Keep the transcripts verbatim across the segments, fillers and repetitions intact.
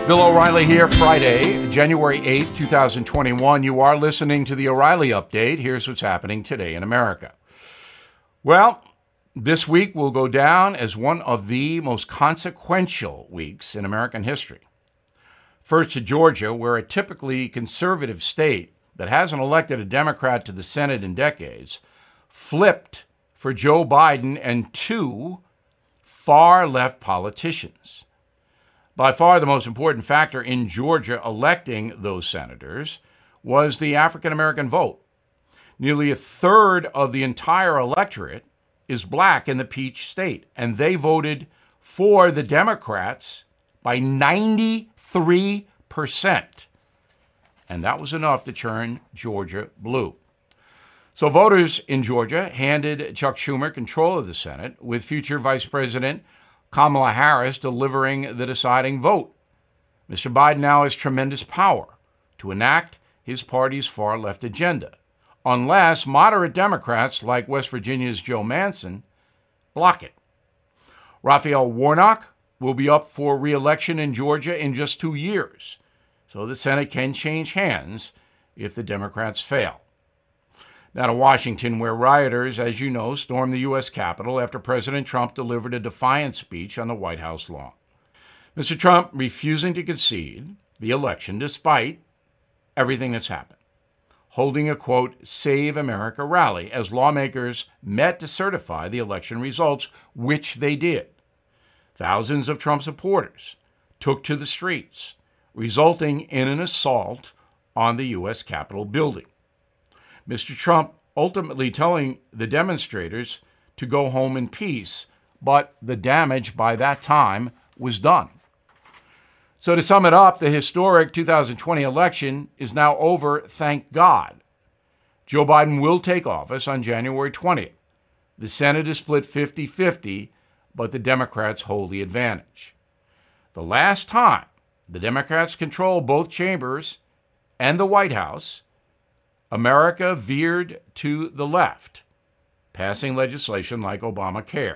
Bill O'Reilly here, Friday, January eighth, twenty twenty-one. You are listening to the O'Reilly Update. Here's what's happening today in America. Well, this week will go down as one of the most consequential weeks in American history. First to Georgia, where a typically conservative state that hasn't elected a Democrat to the Senate in decades, flipped for Joe Biden and two far-left politicians. By far the most important factor in Georgia electing those senators was the African-American vote. Nearly a third of the entire electorate is black in the Peach State, and they voted for the Democrats by ninety-three percent. And that was enough to turn Georgia blue. So voters in Georgia handed Chuck Schumer control of the Senate, with future Vice President Kamala Harris delivering the deciding vote. Mister Biden now has tremendous power to enact his party's far-left agenda, unless moderate Democrats like West Virginia's Joe Manchin block it. Raphael Warnock will be up for re-election in Georgia in just two years, so the Senate can change hands if the Democrats fail. Now to Washington, where rioters, as you know, stormed the U S Capitol after President Trump delivered a defiant speech on the White House lawn. Mister Trump refusing to concede the election despite everything that's happened, holding a, quote, Save America rally as lawmakers met to certify the election results, which they did. Thousands of Trump supporters took to the streets, resulting in an assault on the U S Capitol building. Mister Trump ultimately telling the demonstrators to go home in peace, but the damage by that time was done. So to sum it up, the historic two thousand twenty election is now over, thank God. Joe Biden will take office on January twentieth. The Senate is split fifty-fifty, but the Democrats hold the advantage. The last time the Democrats control both chambers and the White House, America veered to the left, passing legislation like Obamacare.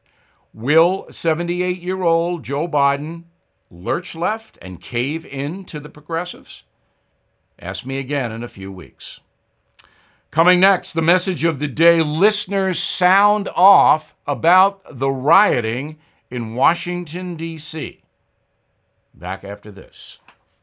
Will seventy-eight-year-old Joe Biden lurch left and cave in to the progressives? Ask me again in a few weeks. Coming next, the message of the day. Listeners sound off about the rioting in Washington, D C Back after this.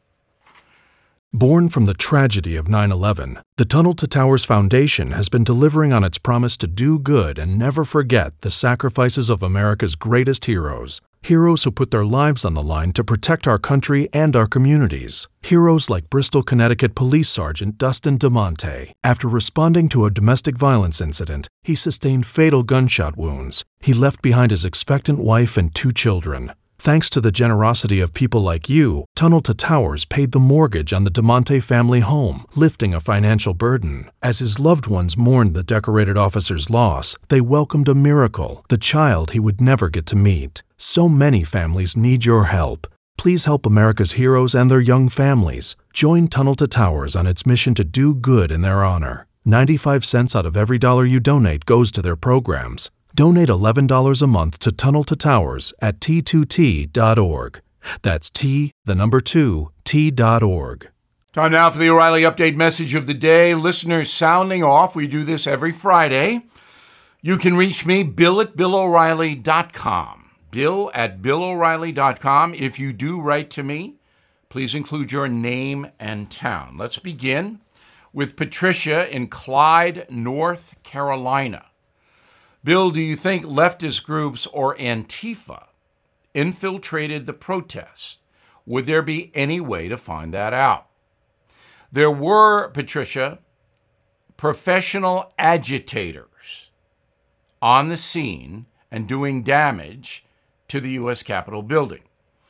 Born from the tragedy of nine eleven, the Tunnel to Towers Foundation has been delivering on its promise to do good and never forget the sacrifices of America's greatest heroes. Heroes who put their lives on the line to protect our country and our communities. Heroes like Bristol, Connecticut Police Sergeant Dustin DeMonte. After responding to a domestic violence incident, he sustained fatal gunshot wounds. He left behind his expectant wife and two children. Thanks to the generosity of people like you, Tunnel to Towers paid the mortgage on the DeMonte family home, lifting a financial burden. As his loved ones mourned the decorated officer's loss, they welcomed a miracle, the child he would never get to meet. So many families need your help. Please help America's heroes and their young families. Join Tunnel to Towers on its mission to do good in their honor. ninety-five cents out of every dollar you donate goes to their programs. Donate eleven dollars a month to Tunnel to Towers at T two T dot org. That's T, the number two, T dot org. Time now for the O'Reilly Update message of the day. Listeners sounding off. We do this every Friday. You can reach me, Bill at Bill O'Reilly dot com. Bill at Bill O'Reilly dot com. If you do write to me, please include your name and town. Let's begin with Patricia in Clyde, North Carolina. Bill, do you think leftist groups or Antifa infiltrated the protests? Would there be any way to find that out? There were, Patricia, professional agitators on the scene and doing damage to the U S Capitol building.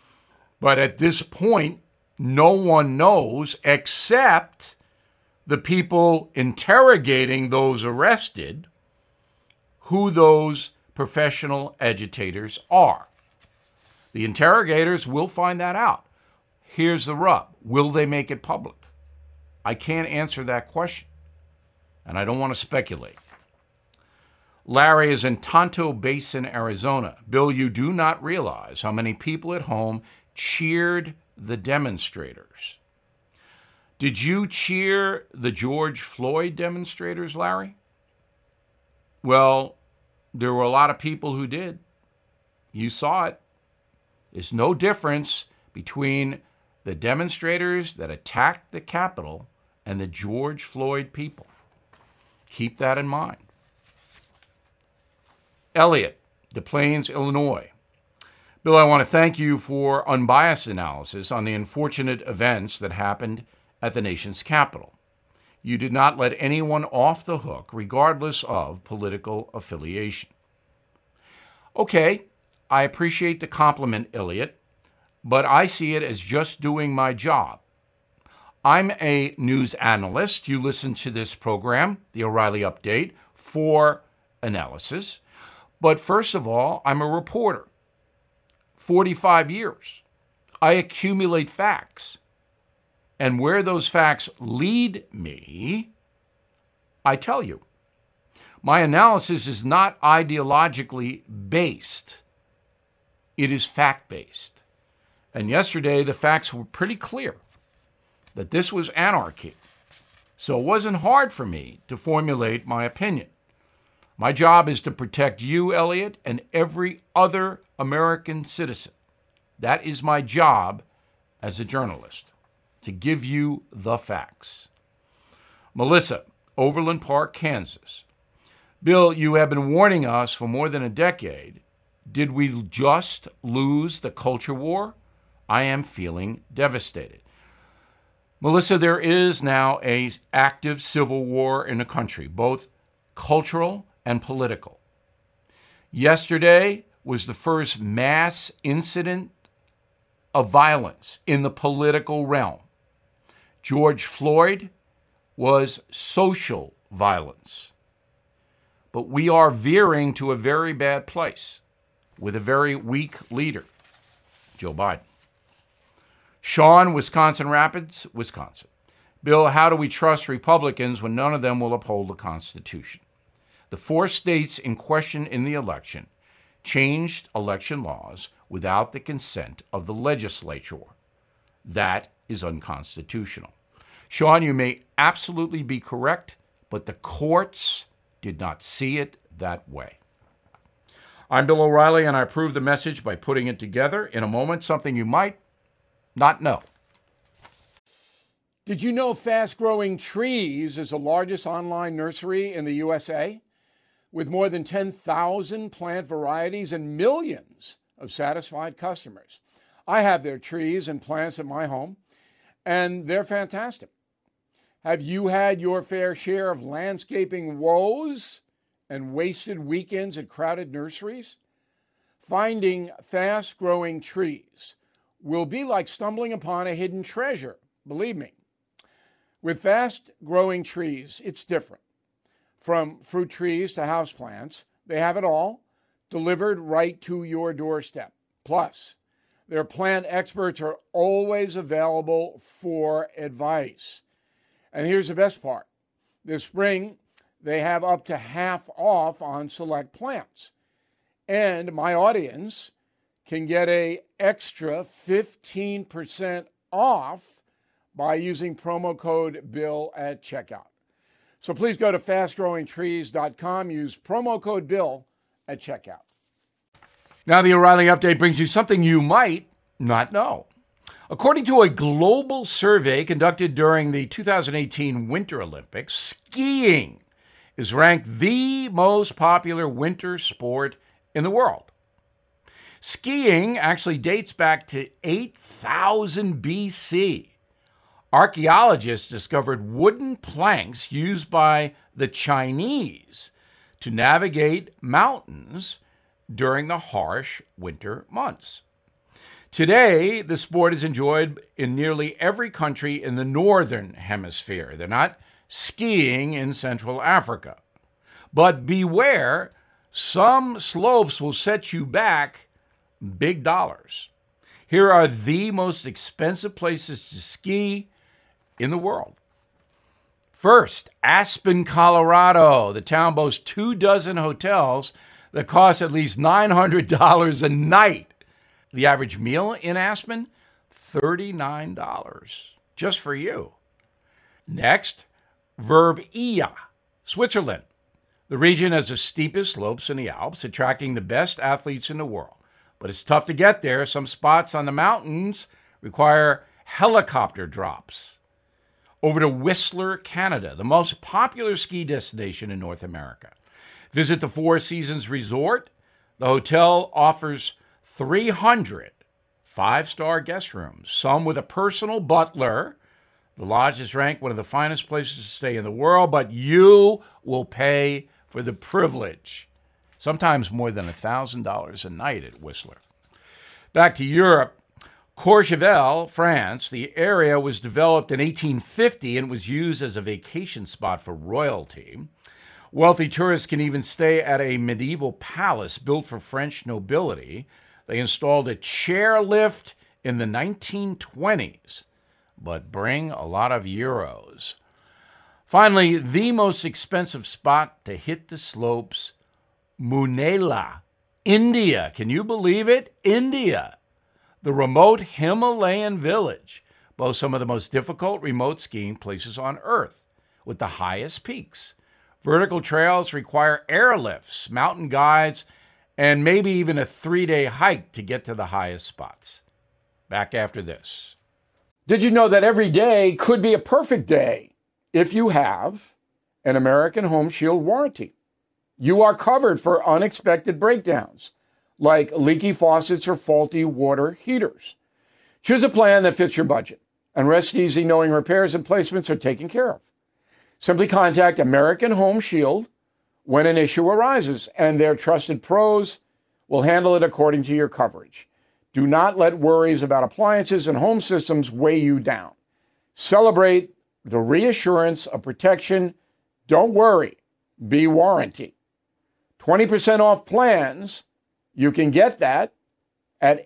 But at this point, no one knows except the people interrogating those arrested who those professional agitators are. The interrogators will find that out. Here's the rub. Will they make it public? I can't answer that question, and I don't want to speculate. Larry is in Tonto Basin, Arizona. Bill, you do not realize how many people at home cheered the demonstrators. Did you cheer the George Floyd demonstrators, Larry? Well, there were a lot of people who did. You saw it. There's no difference between the demonstrators that attacked the Capitol and the George Floyd people. Keep that in mind. Elliot, Des Plaines, Illinois. Bill, I want to thank you for unbiased analysis on the unfortunate events that happened at the nation's capital. You did not let anyone off the hook, regardless of political affiliation. Okay, I appreciate the compliment, Elliot, but I see it as just doing my job. I'm a news analyst. You listen to this program, the O'Reilly Update, for analysis. But first of all, I'm a reporter. forty-five years. I accumulate facts. And where those facts lead me, I tell you. My analysis is not ideologically based. It is fact-based. And yesterday, the facts were pretty clear that this was anarchy. So it wasn't hard for me to formulate my opinion. My job is to protect you, Elliot, and every other American citizen. That is my job as a journalist, to give you the facts. Melissa, Overland Park, Kansas. Bill, you have been warning us for more than a decade. Did we just lose the culture war? I am feeling devastated. Melissa, there is now an active civil war in the country, both cultural and political. Yesterday was the first mass incident of violence in the political realm. George Floyd was social violence. But we are veering to a very bad place with a very weak leader, Joe Biden. Sean, Wisconsin Rapids, Wisconsin. Bill, how do we trust Republicans when none of them will uphold the Constitution? The four states in question in the election changed election laws without the consent of the legislature. That is unconstitutional. Sean, you may absolutely be correct, but the courts did not see it that way. I'm Bill O'Reilly, and I approve the message by putting it together. In a moment, something you might not know. Did you know Fast Growing Trees is the largest online nursery in the U S A? With more than ten thousand plant varieties and millions of satisfied customers. I have their trees and plants at my home, and they're fantastic. Have you had your fair share of landscaping woes and wasted weekends at crowded nurseries? Finding fast-growing trees will be like stumbling upon a hidden treasure, believe me. With fast-growing trees, it's different. From fruit trees to houseplants, they have it all delivered right to your doorstep. Plus, their plant experts are always available for advice. And here's the best part. This spring, they have up to half off on select plants. And my audience can get an extra fifteen percent off by using promo code BILL at checkout. So please go to fast growing trees dot com, use promo code BILL at checkout. Now the O'Reilly Update brings you something you might not know. According to a global survey conducted during the two thousand eighteen Winter Olympics, skiing is ranked the most popular winter sport in the world. Skiing actually dates back to eight thousand B C. Archaeologists discovered wooden planks used by the Chinese to navigate mountains during the harsh winter months. Today, the sport is enjoyed in nearly every country in the northern hemisphere. They're not skiing in Central Africa. But beware, some slopes will set you back big dollars. Here are the most expensive places to ski in the world. First, Aspen, Colorado. The town boasts two dozen hotels that cost at least nine hundred dollars a night. The average meal in Aspen, thirty-nine dollars just for you. Next, Verbia, Switzerland. The region has the steepest slopes in the Alps, attracting the best athletes in the world. But it's tough to get there. Some spots on the mountains require helicopter drops. Over to Whistler, Canada, the most popular ski destination in North America. Visit the Four Seasons Resort. The hotel offers three hundred five-star guest rooms, some with a personal butler. The lodge is ranked one of the finest places to stay in the world, but you will pay for the privilege, sometimes more than one thousand dollars a night at Whistler. Back to Europe, Courchevel, France. The area was developed in eighteen fifty and was used as a vacation spot for royalty. Wealthy tourists can even stay at a medieval palace built for French nobility. They installed a chairlift in the nineteen twenties, but bring a lot of euros. Finally, the most expensive spot to hit the slopes, Munela, India. Can you believe it? India, the remote Himalayan village, boasts some of the most difficult remote skiing places on Earth, with the highest peaks. Vertical trails require airlifts, mountain guides, and maybe even a three-day hike to get to the highest spots. Back after this. Did you know that every day could be a perfect day if you have an American Home Shield warranty? You are covered for unexpected breakdowns, like leaky faucets or faulty water heaters. Choose a plan that fits your budget, and rest easy knowing repairs and placements are taken care of. Simply contact American Home Shield when an issue arises, and their trusted pros will handle it according to your coverage. Do not let worries about appliances and home systems weigh you down. Celebrate the reassurance of protection. Don't worry, be warranty. twenty percent off plans. You can get that at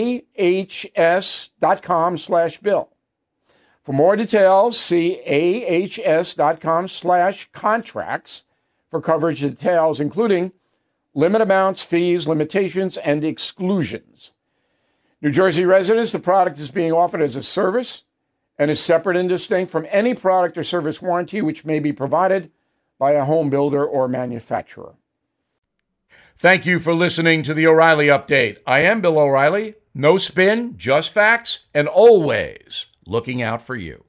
ahs.com slash bill. For more details, see ahs.com slash contracts for coverage details, including limit amounts, fees, limitations, and exclusions. New Jersey residents, the product is being offered as a service and is separate and distinct from any product or service warranty which may be provided by a home builder or manufacturer. Thank you for listening to the O'Reilly Update. I am Bill O'Reilly. No spin, just facts, and always looking out for you.